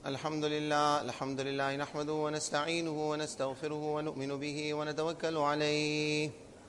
الحمد لله نحمده ونستعينه ونستغفره ونؤمن به ونتوكل عليه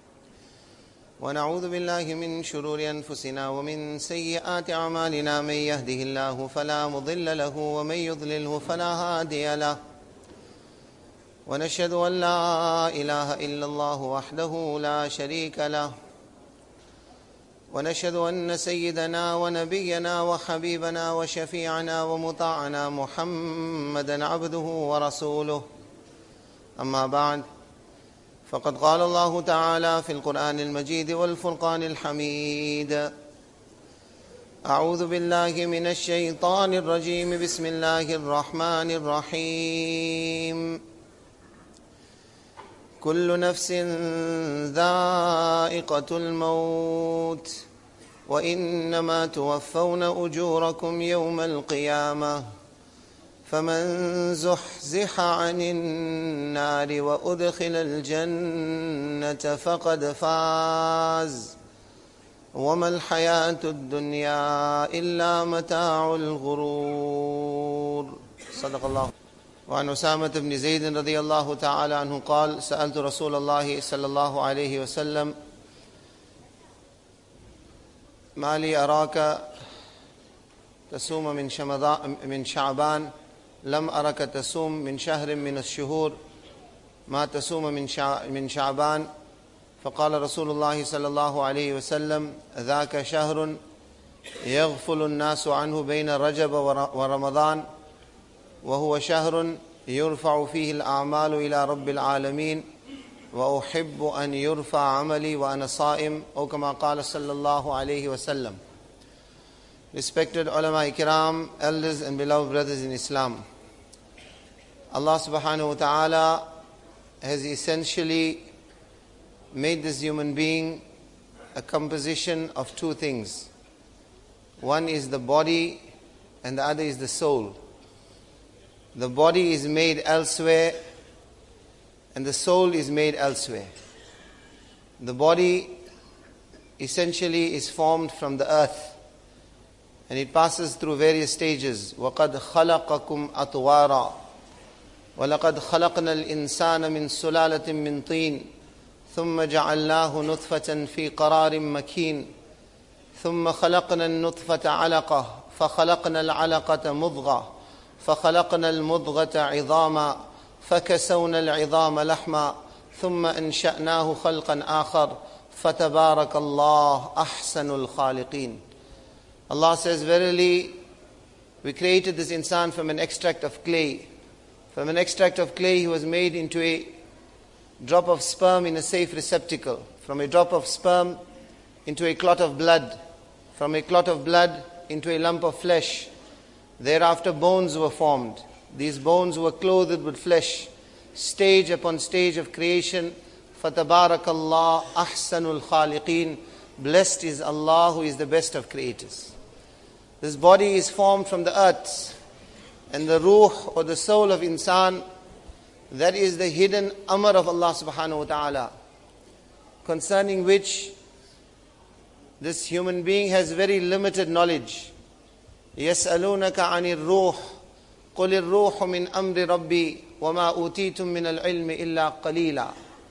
ونعوذ بالله من شرور أنفسنا ومن سيئات أعمالنا من يهده الله فلا مضل له ومن يضلله فلا هادي له ونشهد أن لا إله إلا الله وحده لا شريك له ونشهد أن سيدنا ونبينا وحبيبنا وشفيعنا ومطاعنا محمدا عبده ورسوله أما بعد فقد قال الله تعالى في القرآن المجيد والفرقان الحميد أعوذ بالله من الشيطان الرجيم بسم الله الرحمن الرحيم كل نفس ذائقة الموت وإنما توفون أجوركم يوم القيامة فمن زحزح عن النار وأدخل الجنة فقد فاز وما الحياة الدنيا إلا متاع الغرور صدق الله. وعن أسامة بن زيد رضي الله تعالى عنه قال سألت رسول الله صلى الله عليه وسلم ما لي أراك تصوم من شعبان لم أرك تصوم من شهر من الشهور ما تصوم من شعبان فقال رسول الله صلى الله عليه وسلم ذاك شهر يغفل الناس عنه بين رجب ورمضان وهو شهر يرفع فيه الأعمال إلى رب العالمين وأحب أن يرفع عملي وأنا صائم أو كما قال صلى الله عليه وسلم. Respected ulama ikram, elders and beloved brothers in Islam, Allah subhanahu wa ta'ala has essentially made this human being a composition of two things. One is the body and the other is the soul. The body is made elsewhere and the soul is made elsewhere. The body essentially is formed from the earth and it passes through various stages. وَقَدْ خَلَقَكُمْ أَطْوَارًا وَلَقَدْ خَلَقْنَا الْإِنسَانَ مِنْ سُلَالَةٍ مِنْ طِينٍ ثُمَّ جَعَلْنَاهُ نُطْفَةً فِي قَرَارٍ مَكِينٍ ثُمَّ خَلَقْنَا النُّطْفَةَ عَلَقَةً فَخَلَقْنَا الْعَلَقَةَ مُضْغَةً فخلقنا المضغة عظاما فكسونا العظام لحما ثم أنشأناه خلقا آخر فتبارك الله أحسن الخالقين. Allah says, verily we created this insan from an extract of clay. From an extract of clay he was made into a drop of sperm in a safe receptacle. From a drop of sperm into a clot of blood. From a clot of blood into a lump of flesh. Thereafter bones were formed. These bones were clothed with flesh. Stage upon stage of creation. فَتَبَارَكَ اللَّهُ أَحْسَنُ الْخَالِقِينَ. Blessed is Allah who is the best of creators. This body is formed from the earth. And the ruh or the soul of insan, that is the hidden amr of Allah subhanahu wa ta'ala, concerning which this human being has very limited knowledge. يسألونك عن الروح قل الروح من أمر ربي وما أوتيتم من العلم إلا قليلا.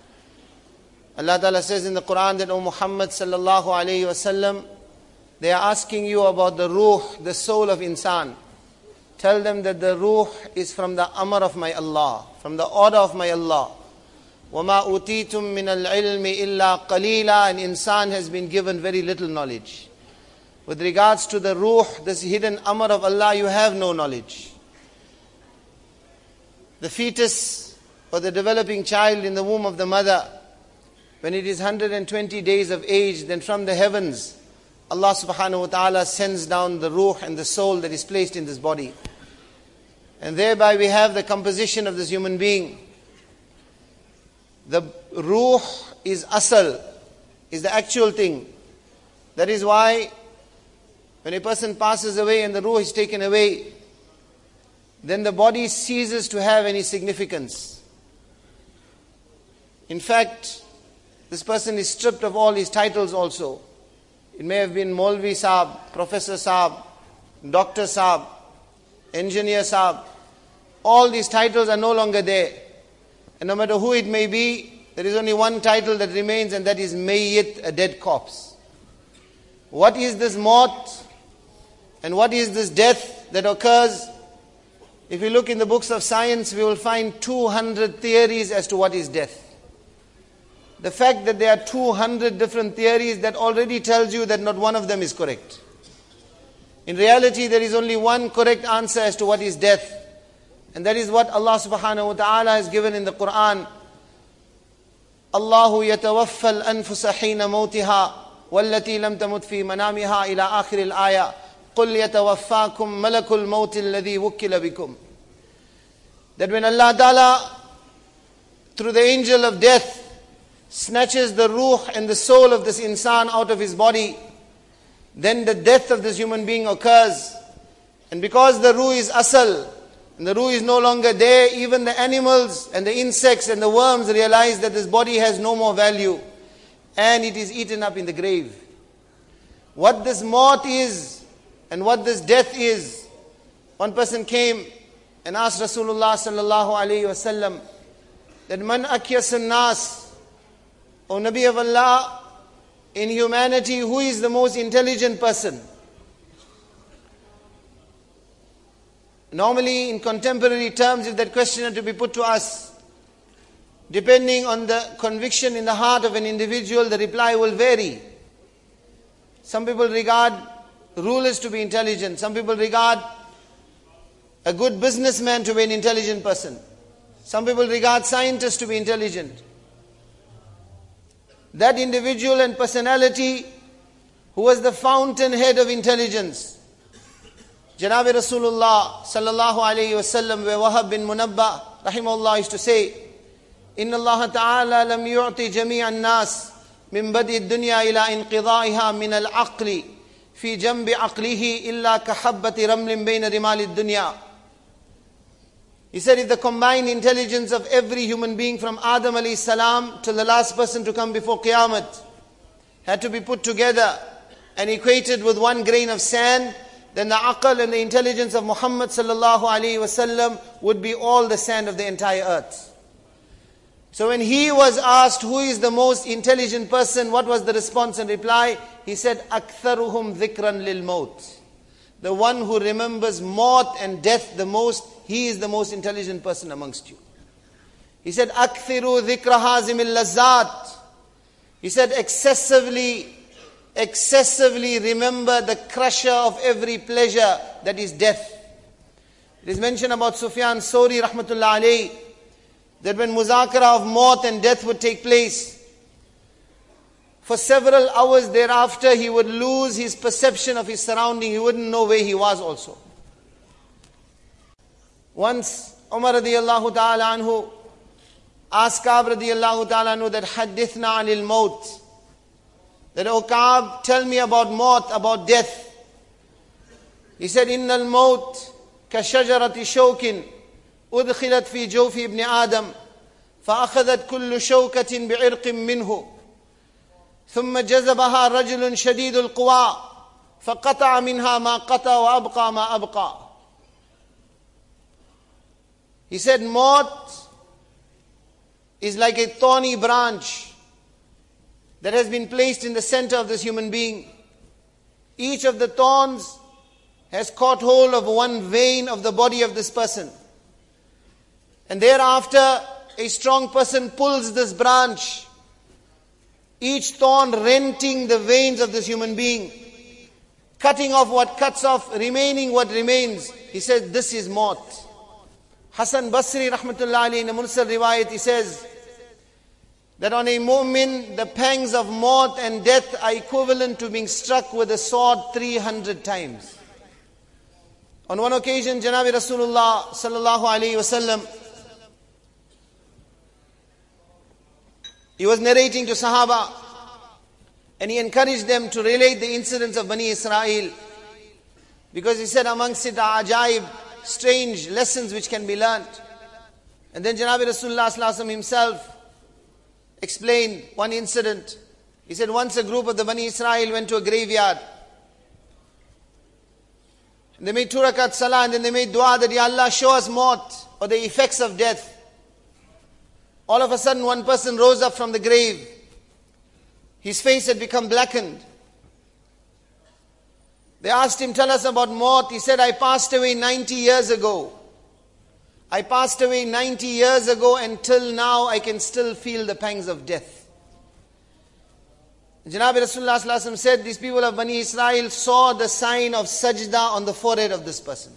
Allah Ta'ala says in the Quran that, O Muhammad sallallahu alayhi wasallam, they are asking you about the ruh, the soul of insan. Tell them that the ruh is from the amr of my Allah, from the order of my Allah. وَمَا أُوتِيتُم مِّنَ الْعِلْمِ إِلَّا قَلِيلًا. And insan has been given very little knowledge. With regards to the ruh, this hidden amr of Allah, you have no knowledge. The fetus or the developing child in the womb of the mother, when it is 120 days of age, then from the heavens, Allah subhanahu wa ta'ala sends down the ruh and the soul that is placed in this body. And thereby we have the composition of this human being. The ruh is asal, is the actual thing. That is why when a person passes away and the ruh is taken away, then the body ceases to have any significance. In fact, this person is stripped of all his titles also. It may have been Maulvi Saab, Professor Saab, Doctor Saab, Engineer Saab. all these titles are no longer there. And no matter who it may be, there is only one title that remains, and that is Mayyit, a dead corpse. What is this maut? And what is this death that occurs? If we look in the books of science, we will find 200 theories as to what is death. The fact that there are 200 different theories, that already tells you that not one of them is correct. In reality, there is only one correct answer as to what is death. And that is what Allah subhanahu wa ta'ala has given in the Quran. Allahu yatawaffa al-anfusa hina mawtiha wallati lam tamut fi manamiha ila akhir al-ayah. قُلْ يَتَوَفَّاكُمْ مَلَكُ الْمَوْتِ الَّذِي وُكِّلَ بِكُمْ. That when Allah Ta'ala, through the angel of death, snatches the ruh and the soul of this insan out of his body, then the death of this human being occurs. And because the ruh is asal, and the ruh is no longer there, even the animals and the insects and the worms realize that this body has no more value, and it is eaten up in the grave. What this maut is, and what this death is. One person came and asked Rasulullah sallallahu alayhi wa sallam that man akyasun nas, O Nabi of Allah, in humanity, who is the most intelligent person? Normally, in contemporary terms, if that question had to be put to us, depending on the conviction in the heart of an individual, the reply will vary. Some people regard rulers to be intelligent. Some people regard a good businessman to be an intelligent person. Some people regard scientists to be intelligent. That individual and personality who was the fountainhead of intelligence, Janabi Rasulullah sallallahu alayhi wa sallam, where Wahab bin Munabbah rahimahullah used to say, Inna Allah ta'ala lam yu'ti jami'an nas min badi dunya ila inqidaiha min al-aqli fi jambi aqlihi illa kahabbati ramlin bayna rimali dunya. He said, if the combined intelligence of every human being from Adam alayhi salam till the last person to come before Qiyamah had to be put together and equated with one grain of sand, then the aql and the intelligence of Muhammad sallallahu alayhi wasallam would be all the sand of the entire earth. So when he was asked who is the most intelligent person, what was the response and reply? He said, أَكْثَرُهُمْ ذِكْرًا لِلْمَوْتِ. The one who remembers maut and death the most, he is the most intelligent person amongst you. He said, أَكْثِرُوا ذِكْرَ هَازِمِ اللَّذَّاتِ. He said, excessively remember the crusher of every pleasure, that is death. It is mentioned about Sufyan Sawri rahmatullah alayhi, that when muzakara of maut and death would take place, for several hours thereafter he would lose his perception of his surrounding. He wouldn't know where he was also. Once Umar radiyallahu ta'ala anhu asked Ka'b radiyallahu ta'ala anhu that hadithna anil maut, that, O Ka'b, tell me about maut, about death. He said, innal maut ka shajarati shawkin udkhilat fi jawfi ibn Adam فأخذت كل شوكة بعرق منه ثم جذبها رجل شديد القوى فقطع منها ما قطع وأبقى ما أبقى. He said, maut is like a thorny branch that has been placed in the center of this human being. Each of the thorns has caught hold of one vein of the body of this person. And thereafter, a strong person pulls this branch, each thorn renting the veins of this human being, cutting off what cuts off, remaining what remains. He says, this is maut. Hasan Basri rahmatullah alayhi in a mursal riwayat, he says that on a mu'min, the pangs of maut and death are equivalent to being struck with a sword 300 times. On one occasion, Janabi Rasulullah sallallahu alayhi wasallam, he was narrating to Sahaba, and he encouraged them to relate the incidents of Bani Israel, because he said amongst it are ajaib, strange lessons which can be learnt. And then Janabi Rasulullah sallallahu alaihi wasallam himself explained one incident. He said once a group of the Bani Israel went to a graveyard. And they made 2 rakat salah, and then they made dua that, Ya Allah, show us maut. or the effects of death. All of a sudden, one person rose up from the grave. His face had become blackened. They asked him, tell us about maut. He said, I passed away 90 years ago. I passed away 90 years ago, and till now I can still feel the pangs of death. Janabi Rasulullah Sallallahu Alaihi Wasallam said, these people of Bani Israel saw the sign of sajda on the forehead of this person.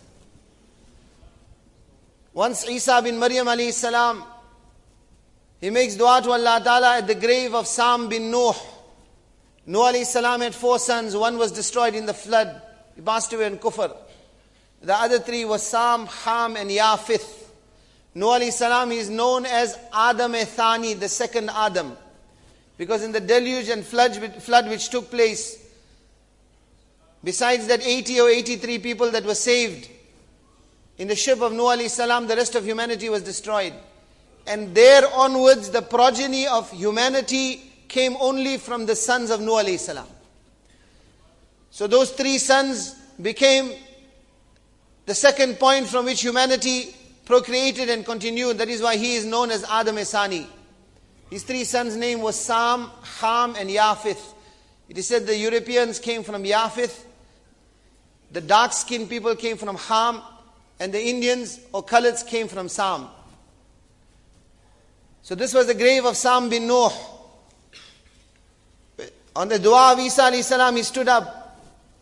Once Isa bin Maryam alayhi salam, he makes dua to Allah Ta'ala at the grave of Sam bin Nuh. Nuh alayhi salam had 4 sons. One was destroyed in the flood. He passed away in Kufr. The other 3 were Sam, Ham and Yafith. Nuh alayhi salam is known as Adam-e-Thani, the second Adam. Because in the deluge and flood which took place, besides that 80 or 83 people that were saved, in the ship of Nuh alayhi salam, the rest of humanity was destroyed. And there onwards, the progeny of humanity came only from the sons of Nuh alayhi salam. So those 3 sons became the second point from which humanity procreated and continued. That is why he is known as Adam-e-Thani. His 3 sons' name was Sam, Ham and Yafith. It is said the Europeans came from Yafith, the dark-skinned people came from Ham, and the Indians or Khalits came from Sam. So this was the grave of Sam bin Nuh. On the dua of Isa alayhi salam, he stood up.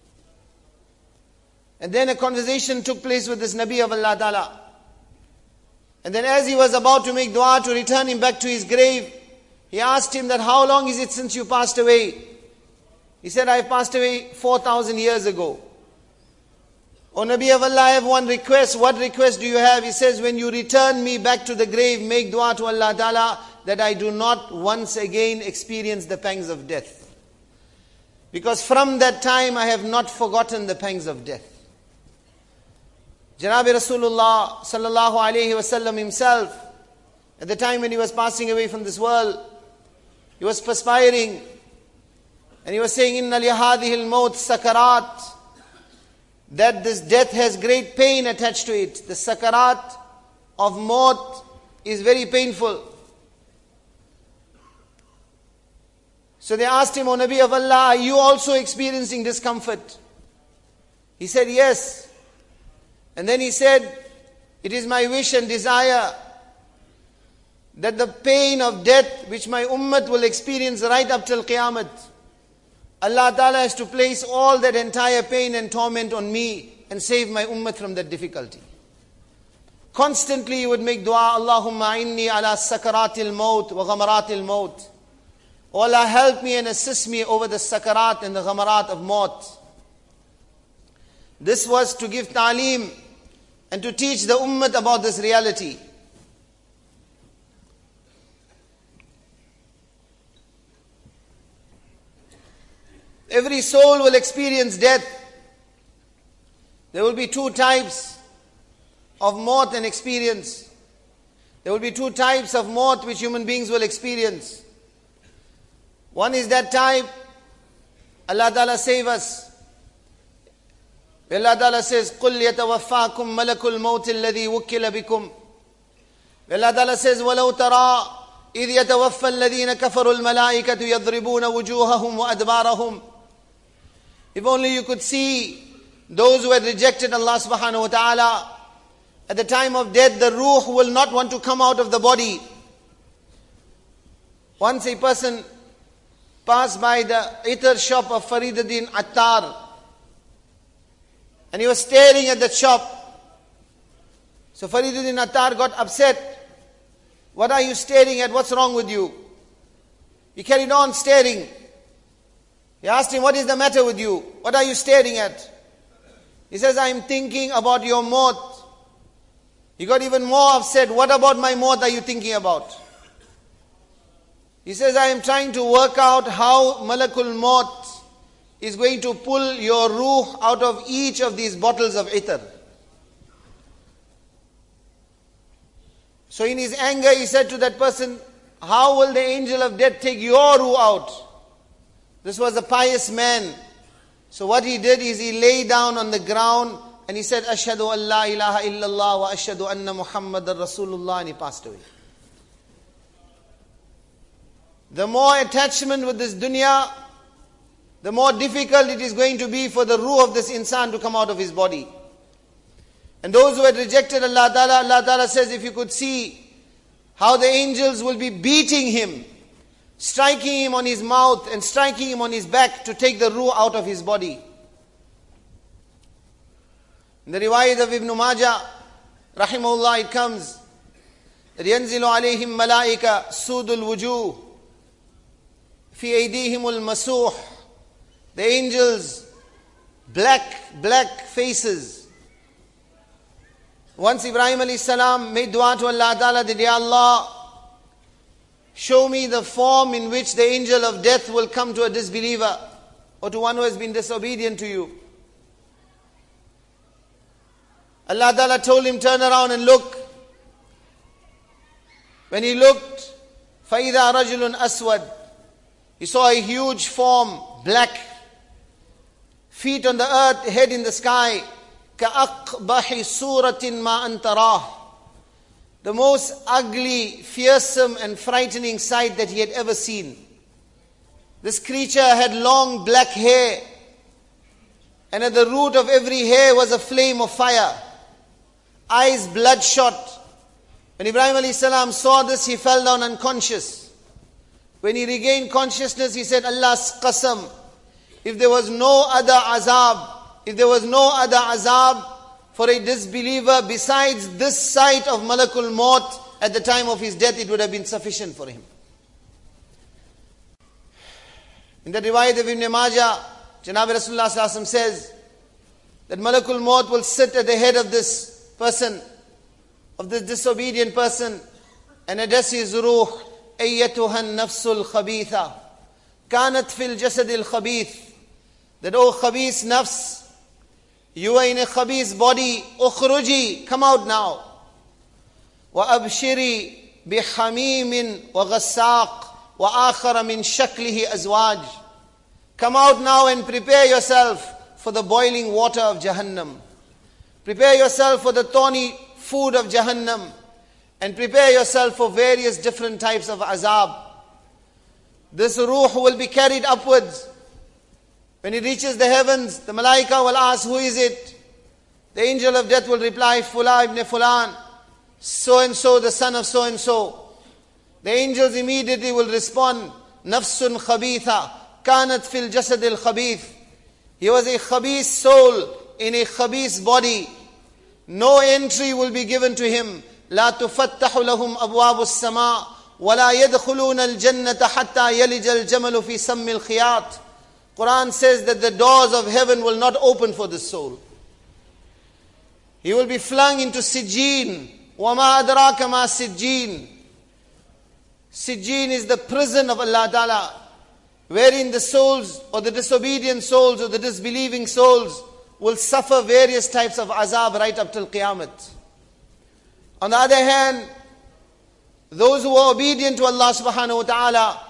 And then a conversation took place with this Nabi of Allah Ta'ala. And then as he was about to make dua to return him back to his grave, he asked him that, how long is it since you passed away? He said, I passed away 4,000 years ago. O Nabi of Allah, I have one request. What request do you have? He says, when you return me back to the grave, make dua to Allah Ta'ala that I do not once again experience the pangs of death. Because from that time I have not forgotten the pangs of death. Janabi Rasulullah Sallallahu Alaihi Wasallam himself, at the time when he was passing away from this world, he was perspiring and he was saying, Inna li hadhihi al-maut sakarat, that this death has great pain attached to it. The sakarat of maut is very painful. So they asked him, O Nabi of Allah, are you also experiencing discomfort? He said, yes. And then he said, it is my wish and desire that the pain of death which my ummah will experience right up till Qiyamah, Allah Ta'ala has to place all that entire pain and torment on me and save my ummah from that difficulty. Constantly he would make dua, Allahumma inni ala sakaratil maut wa ghamaratil maut. O Allah, help me and assist me over the sakarat and the ghamarat of maut. This was to give ta'aleem and to teach the ummah about this reality. Every soul will experience death. There will be 2 types of maut and experience. There will be 2 types of maut which human beings will experience. One is that type, Allah Ta'ala save us. Allah Ta'ala says, قُلْ يَتَوَفَّاكُمْ مَلَكُ الْمَوْتِ الَّذِي وُكِّلَ بِكُمْ. Allah Ta'ala says, وَلَوْ تَرَى إِذْ يَتَوَفَّى الَّذِينَ كَفَرُوا الْمَلَائِكَةُ يَضْرِبُونَ وُجُوهَهُمْ وَأَدْبَارَهُمْ. If only you could see those who had rejected Allah subhanahu wa ta'ala, at the time of death, the ruh will not want to come out of the body. Once a person passed by the itar shop of Fariduddin Attar, and he was staring at that shop. So Fariduddin Attar got upset. What are you staring at? What's wrong with you? He carried on staring. He asked him, what is the matter with you? What are you staring at? He says, I am thinking about your maut. He got even more upset. What about my maut are you thinking about? He says, I am trying to work out how Malakul Maut is going to pull your ruh out of each of these bottles of itar. So in his anger, he said to that person, how will the angel of death take your ruh out? This was a pious man. So what he did is he lay down on the ground and he said, Ashhadu an la ilaha illallah wa ashhadu anna Muhammadan Rasulullah, and he passed away. The more attachment with this dunya, the more difficult it is going to be for the ruh of this insan to come out of his body. And those who had rejected Allah Ta'ala says, if you could see how the angels will be beating him, striking him on his mouth and striking him on his back to take the ruh out of his body. In the riwayat of Ibn Majah, rahimahullah, it comes that ينزل عليهم ملائكة سود الوجوه في أيديهم المسوح. The angels, black faces. Once Ibrahim alayhi salam made dua to Allah Ta'ala that, Ya Allah, show me the form in which the angel of death will come to a disbeliever or to one who has been disobedient to you. Allah Ta'ala told him, turn around and look. When he looked, فَإِذَا رَجُلٌ أَسْوَدٌ, he saw a huge form, black, feet on the earth, head in the sky. كَأَقْبَحِ سُورَةٍ مَا أَنْ تَرَاهُ, the most ugly, fearsome and frightening sight that he had ever seen. This creature had long black hair, and at the root of every hair was a flame of fire. Eyes bloodshot. When Ibrahim alayhi salam saw this, he fell down unconscious. When he regained consciousness, he said, Allah's qasam, if there was no other azab for a disbeliever besides this sight of Malakul Maut at the time of his death, it would have been sufficient for him. In the riwayat of Ibn Majah, Janab Rasulullah sallallahu alaihi wasallam says that Malakul Maut will sit at the head of this person, of this disobedient person, and address his ruh, أيتها النفس الخبيثة كانت في الجسد الخبيث, that, oh khabith nafs, you are in a khabith body, ukhruji, come out now. وأبشري بحميم وغساق وآخر من شكله أزواج, come out now and prepare yourself for the boiling water of Jahannam. Prepare yourself for the thorny food of Jahannam, and prepare yourself for various different types of azab. This ruh will be carried upwards. When it reaches the heavens, the malaika will ask, who is it? The angel of death will reply, Fulan ibn Fulan, so and so, the son of so and so. The angels immediately will respond, Nafsun khabitha kanat fil jasad al khabith. He was a khabith soul in a khabith body. No entry will be given to him. لا تفتح لهم أبواب السماء ولا يدخلون الجنة حتى يلج الجمل في سم الخياط. Quran says that the doors of heaven will not open for this soul. He will be flung into Sijjin. وَمَا أَدْرَاكَ مَا Sijjin. Sijjin is the prison of Allah Ta'ala, wherein the souls, or the disobedient souls, or the disbelieving souls, will suffer various types of azab right up till Qiyamah. On the other hand, those who are obedient to Allah subhanahu wa ta'ala,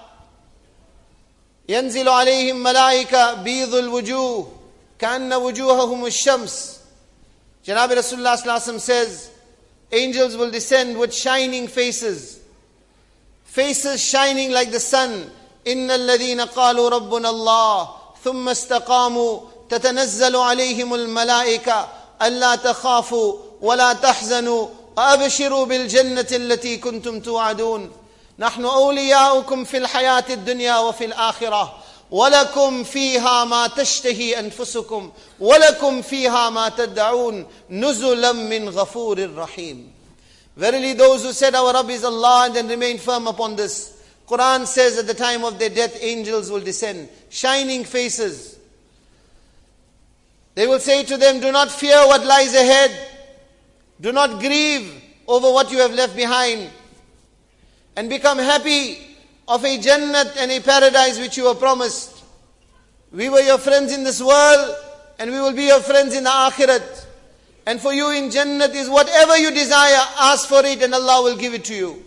ينزل عليهم ملائكة بيض الوجوه كأن وجوههم الشمس. Janab Rasulullah sallallahu alaihi wasallam says, angels will descend with shining faces, faces shining like the sun. إن الذين قالوا ربنا الله ثم استقاموا تتنزل عليهم الملائكة ألا تخافوا ولا تحزنوا وأبشروا بالجنة التي كنتم توعدون نحن أولياؤكم في الحياة الدنيا وفي الآخرة ولكم فيها ما تشتهي أنفسكم ولكم فيها ما تدعون نزلا من غفور رحيم. Verily those who said our Rabb is Allah and then remain firm upon this, Quran says at the time of their death angels will descend, shining faces. They will say to them, do not fear what lies ahead. Do not grieve over what you have left behind. And become happy of a Jannat and a paradise which you were promised. We were your friends in this world, and we will be your friends in the Akhirat. And for you in Jannat is whatever you desire, ask for it and Allah will give it to you.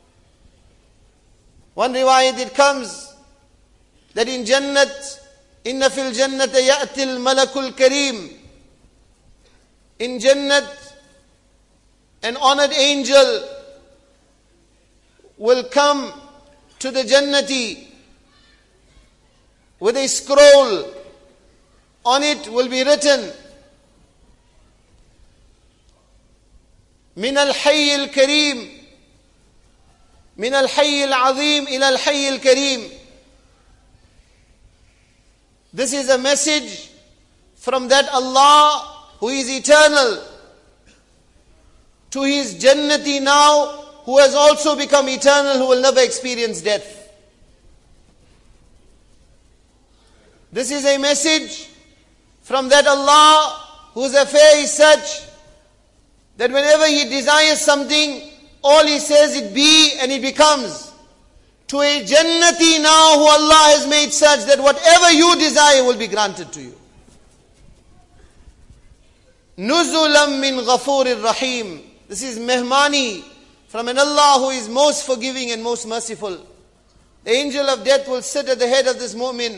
One riwayat it comes that in Jannat, inna fil jannata ya'til malakul kareem. in Jannat, an honored angel will come to the Jannati with a scroll. On it will be written, من الحي الكريم من الحي العظيم إلى الحي الكريم. This is a message from that Allah who is eternal to His Jannati now, who has also become eternal, who will never experience death. This is a message from that Allah whose affair is such that whenever He desires something, all He says it be and it becomes. To a Jannati now who Allah has made such that whatever you desire will be granted to you. Nuzulam min ghafurir rahim. This is mehmani from an Allah who is most forgiving and most merciful. The angel of death will sit at the head of this mu'min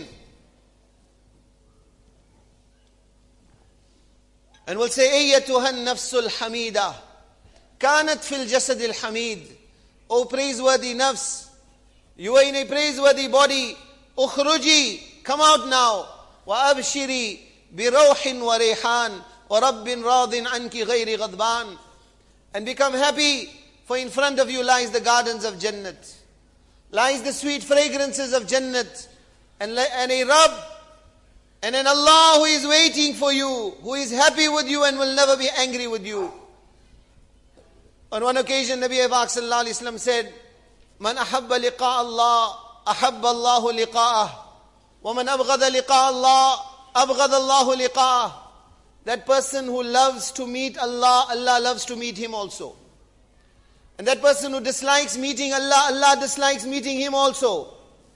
and will say, Ayyatuha nafsul hamida, kanat fil jasad al hamid. O praiseworthy nafs, you are in a praiseworthy body. Ukhruji, come out now. Wa abshiri bi rawhin wa rayhan wa rabbin radin anki ghayri ghadban. And become happy, for in front of you lies the gardens of Jannat, lies the sweet fragrances of Jannat, and a Rabb, and an Allah who is waiting for you, who is happy with you and will never be angry with you. On one occasion, Nabi Pak sallallahu alaihi wasallam said, Man ahabba liqa Allah, ahabba Allahu liqa'ah. Wa man abghada liqa Allah, abghada Allahu liqa'ah. That person who loves to meet Allah, Allah loves to meet him also. And that person who dislikes meeting Allah, Allah dislikes meeting him also.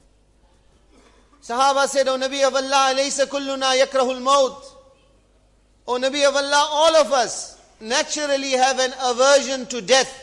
Sahaba said, O Nabi of Allah, laysa kulluna yakrahul maut. O Nabi of Allah, all of us naturally have an aversion to death.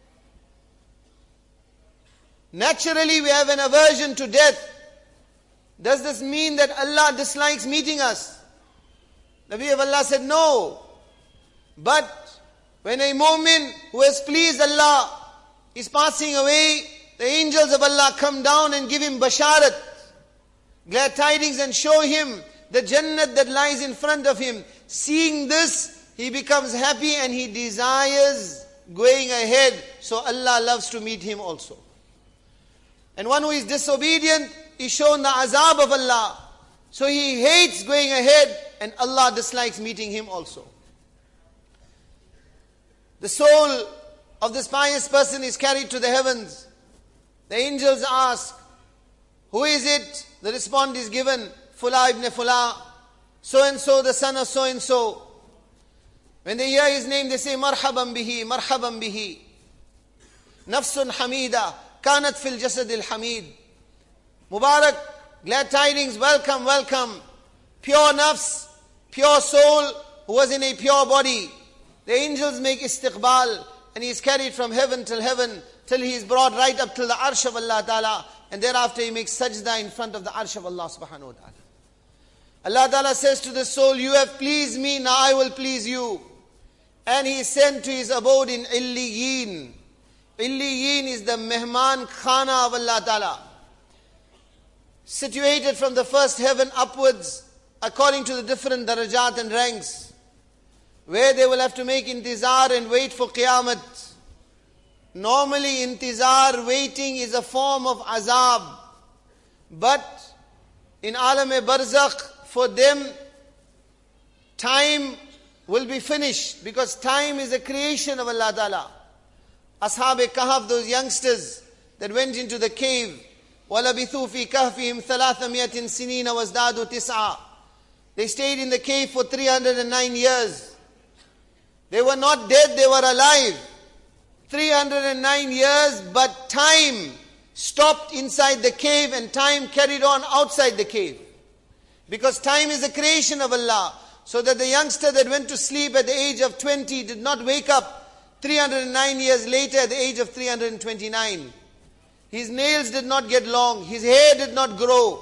Naturally we have an aversion to death. Does this mean that Allah dislikes meeting us? Nabi of Allah said, no. But when a mu'min who has pleased Allah is passing away, the angels of Allah come down and give him basharat, glad tidings, and show him the Jannat that lies in front of him. Seeing this, he becomes happy and he desires going ahead. So Allah loves to meet him also. And one who is disobedient is shown the azab of Allah. So he hates going ahead and Allah dislikes meeting him also. The soul of this pious person is carried to the heavens. The angels ask, who is it? The response is given, Fula ibn Fula, so and so, the son of so and so. When they hear his name, they say, Marhaban bihi, Marhaban bihi. Nafsun hamida, kanat fil jasad al hamid. Mubarak, glad tidings, welcome, welcome. Pure nafs, pure soul, who was in a pure body. The angels make istiqbal, and he is carried from heaven, till he is brought right up till the arsh of Allah Ta'ala. And thereafter he makes sajda in front of the arsh of Allah subhanahu wa ta'ala. Allah Ta'ala says to the soul, you have pleased me, now I will please you. And he is sent to his abode in Illiyin. Illiyin is the mehman khana of Allah Ta'ala, situated from the first heaven upwards, according to the different darajat and ranks, where they will have to make intizar and wait for Qiyamah. Normally intizar, waiting, is a form of azab. But in Alam-e-Barzakh, for them, time will be finished, because time is a creation of Allah Ta'ala. Ashab-e-Kahf, those youngsters that went into the cave, وَلَبِثُوا فِي كَهْفِهِمْ 300 سِنِينَ وَازْدَادُوا تِسْعًا. They stayed in the cave for 309 years. They were not dead, they were alive. 309 years, but time stopped inside the cave and time carried on outside the cave. Because time is a creation of Allah. So that the youngster that went to sleep at the age of 20 did not wake up 309 years later at the age of 329. His nails did not get long. His hair did not grow.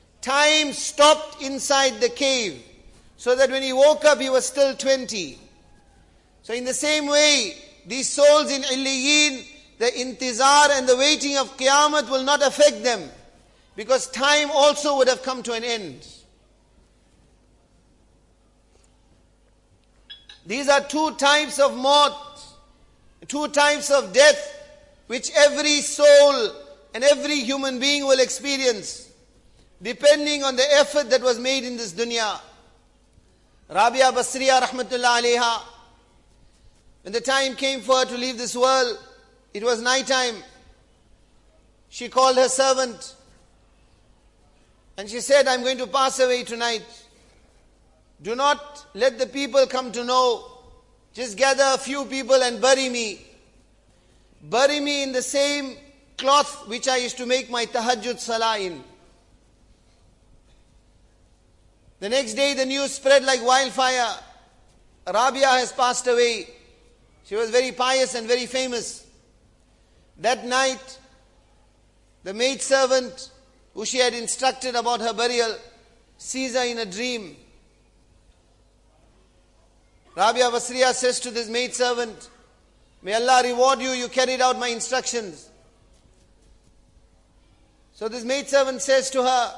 Time stopped inside the cave. So that when he woke up, he was still 20. So in the same way, these souls in Illiyin, the intizar and the waiting of Qiyamah will not affect them, because time also would have come to an end. These are two types of maut, two types of death, which every soul and every human being will experience, depending on the effort that was made in this dunya. Rabia Basriya rahmatullah alayha, when the time came for her to leave this world, it was night time. She called her servant and she said, I'm going to pass away tonight. Do not let the people come to know. Just gather a few people and bury me. Bury me in the same cloth which I used to make my tahajjud salah in. The next day the news spread like wildfire. Rabia has passed away. She was very pious and very famous. That night, the maidservant who she had instructed about her burial sees her in a dream. Rabia Basriya says to this maidservant, may Allah reward you, you carried out my instructions. So this maidservant says to her,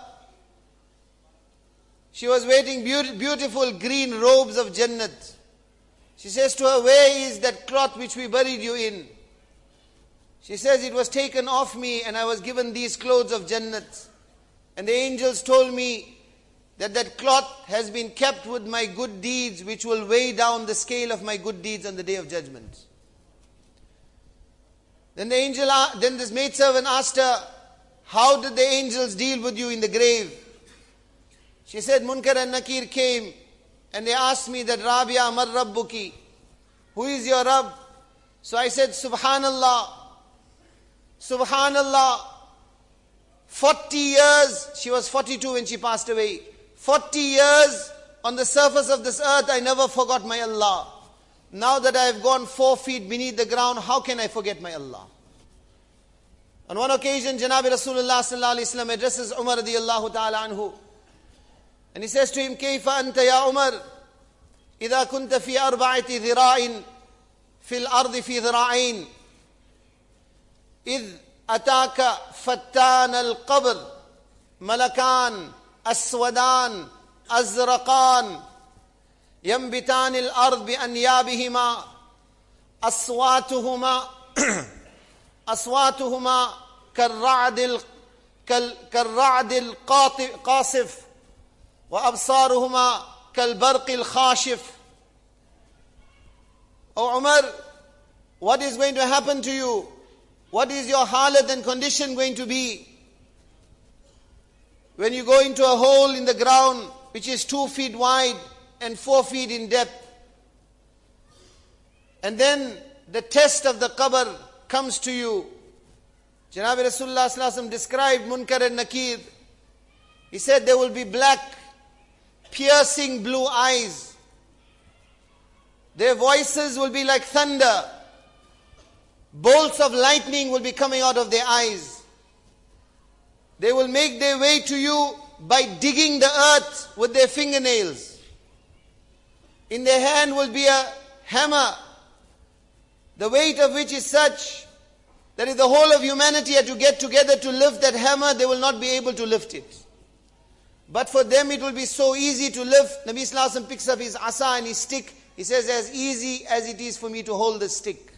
she was wearing beautiful green robes of Jannat. She says to her, where is that cloth which we buried you in? She says, it was taken off me and I was given these clothes of Jannat. And the angels told me that that cloth has been kept with my good deeds, which will weigh down the scale of my good deeds on the day of judgment. Then this maidservant asked her, how did the angels deal with you in the grave? She said, Munkar and Nakir came and they asked me that, Rabia, Mar Rabbuki, who is your Rabb? So I said, Subhanallah, Subhanallah. 40 years, she was 42 when she passed away. 40 years on the surface of this earth, I never forgot my Allah. Now that I have gone 4 feet beneath the ground, how can I forget my Allah? On one occasion, Janabi Rasulullah sallallahu alayhi wa sallam addresses Umar radiyallahu ta'ala anhu. And he says to him, كيف أنت يا عمر إذا كنت في 4 ذراع في الأرض في ذراعين إذ أتاك فتان القبر ملكان أسودان أزرقان ينبتان الأرض بأنيابهما أصواتهما كالرعد القاصف وأبصارهما كالبرق الخاشف. O Umar, what is going to happen to you? What is your halat and condition going to be when you go into a hole in the ground which is 2 feet wide and 4 feet in depth? And then the test of the qabr comes to you. Janabi Rasulullah sallallahu alaihi wasallam described Munkar and Nakir. He said there will be black, piercing blue eyes. Their voices will be like thunder. Bolts of lightning will be coming out of their eyes. They will make their way to you by digging the earth with their fingernails. In their hand will be a hammer, the weight of which is such that if the whole of humanity had to get together to lift that hammer, they will not be able to lift it. But for them it will be so easy to lift. Nabi Sallallahu Alaihi Wasallam picks up his asa and his stick. He says, as easy as it is for me to hold the stick.